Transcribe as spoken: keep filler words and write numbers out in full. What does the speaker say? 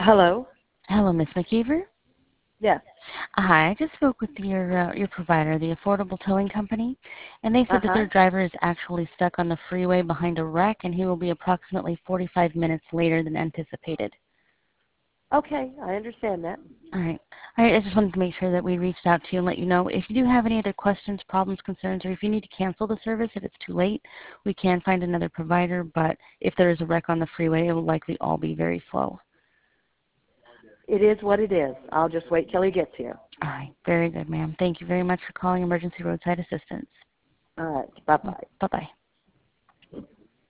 Hello? Hello, Miss McKeever. Yes. Hi, I just spoke with your uh, your provider, the Affordable Towing Company, and they said that Uh-huh. their driver is actually stuck on the freeway behind a wreck, and he will be approximately forty-five minutes later than anticipated. Okay, I understand that. All right. All right, I just wanted to make sure that we reached out to you and let you know. If you do have any other questions, problems, concerns, or if you need to cancel the service, if it's too late, we can find another provider, but if there is a wreck on the freeway, it will likely all be very slow. It is what it is. I'll just wait till he gets here. All right. Very good, ma'am. Thank you very much for calling Emergency Roadside Assistance. All right. Bye-bye. Bye-bye.